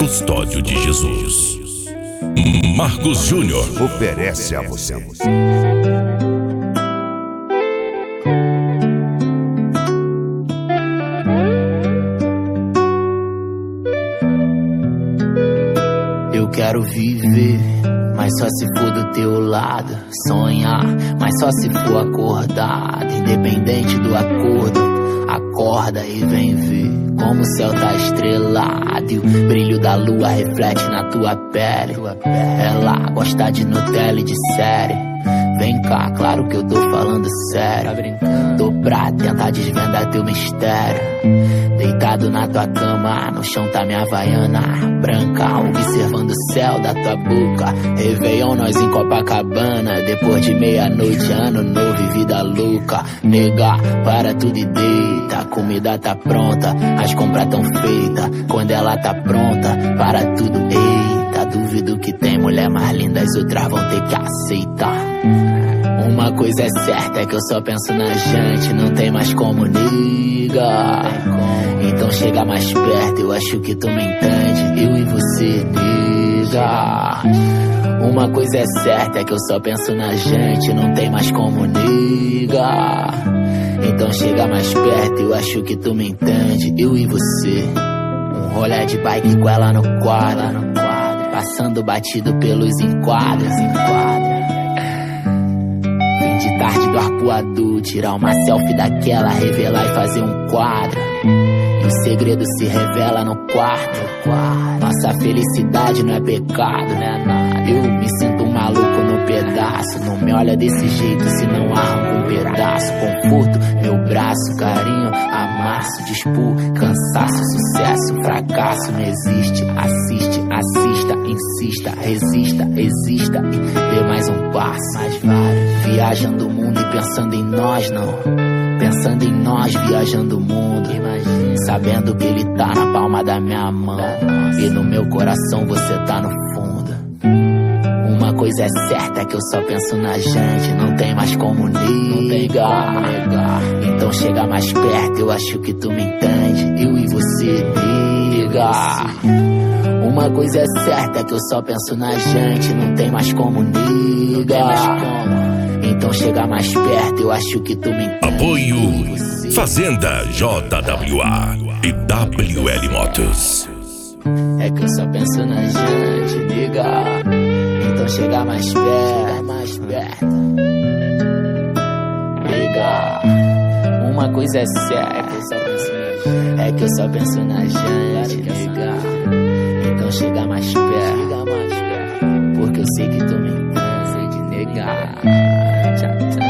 Custódio de Jesus. Marcos Júnior oferece a você. Eu quero viver, mas só se for do teu lado. Sonhar, mas só se for acordado. Independente do acordo, acorda e vem ver como o céu tá estrelado e o brilho da lua reflete na tua pele. Ela gosta de Nutella e de série. Vem cá, claro que eu tô falando sério. Tá brincando? Tô pra tentar desvendar teu mistério. Deitado na tua cama, no chão tá minha havaiana branca, observando o céu da tua boca. Réveillon, nós em Copacabana, depois de meia-noite, ano novo e vida louca. Nega, para tudo e deita, a comida tá pronta, as compras tão feitas. Quando ela tá pronta, para tudo, eita. Duvido que tem mulher mais linda, as outras vão ter que aceitar. Uma coisa é certa, é que eu só penso na gente, não tem mais como nega. Então chega mais perto, eu acho que tu me entende, eu e você, nega. Uma coisa é certa, é que eu só penso na gente, não tem mais como nega. Então chega mais perto, eu acho que tu me entende, eu e você. Um rolê de bike com ela no quadro, passando batido pelos enquadros. De tarde do arpoador, tirar uma selfie daquela, revelar e fazer um quadro. E o segredo se revela no quarto. Nossa felicidade não é pecado, né? Nada. Eu me sinto um maluco no pedaço. Não me olha desse jeito se não arranco um pedaço. Conforto, meu braço, carinho, amasso, dispor, cansaço, sucesso, fracasso. Não existe, assiste, assista, insista, resista, exista e dê mais um passo. Mais vários. Viajando o mundo e pensando em nós, não. Pensando em nós, viajando o mundo. Imagina. Sabendo que ele tá na palma da minha mão. E no meu coração você tá no fundo. Uma coisa é certa, é que eu só penso na gente, não tem mais como negar. Então chega mais perto, eu acho que tu me entende, eu e você, nega. Uma coisa é certa, é que eu só penso na gente, não tem mais como negar. Então chega mais perto, eu acho que tu me entende. Apoio Fazenda JWA e WL Motos. É que eu só penso na gente, nega. Então chega mais perto, nega. Uma coisa é certa, é que eu só penso na gente, nega. Então chega mais perto, porque eu sei que tu me entende, de negar. Tchau, tchau.